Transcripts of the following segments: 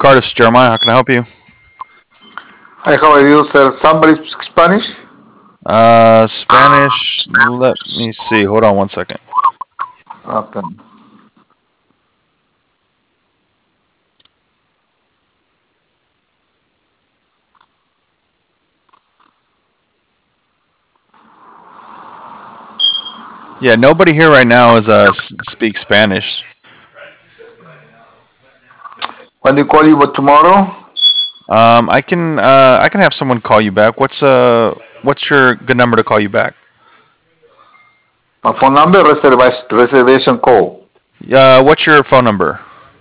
Carlos, Jeremiah, how can I help you? Hi, how are you, sir? Somebody speak Spanish? Spanish. Let me see. Hold on one second. Okay. Yeah, nobody here right now is speaks Spanish. When they call you but tomorrow, I can have someone call you back. What's your good number to call you back? my phone number reservation call What's your phone number?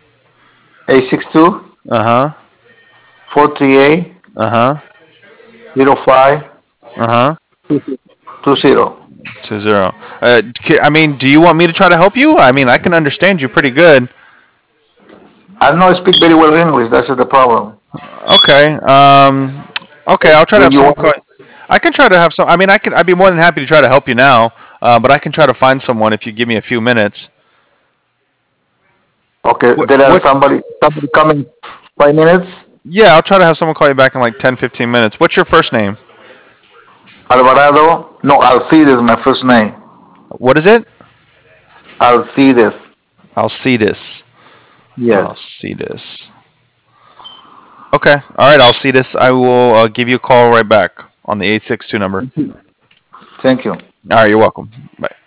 862 Uh huh. 438 Uh huh. 0520. Uh huh. 20. I mean, do you want me to try to help you? I mean, I can understand you pretty good. I don't speak very well English. That's the problem. Okay. Okay. I'll try to Do have you someone want? call. I can try to have some. I mean, I'd be more than happy to try to help you now. But I can try to find someone if you give me a few minutes. Okay, What? there are What? somebody coming 5 minutes. Yeah, I'll try to have someone call you back in like 10, 15 minutes. What's your first name? Alvarado. No, Alcides, my first name. What is it? Alcides. Alcides. Yes. Alcides. Okay. All right, Alcides. I will give you a call right back on the 862 number. Thank you. All right, you're welcome. Bye.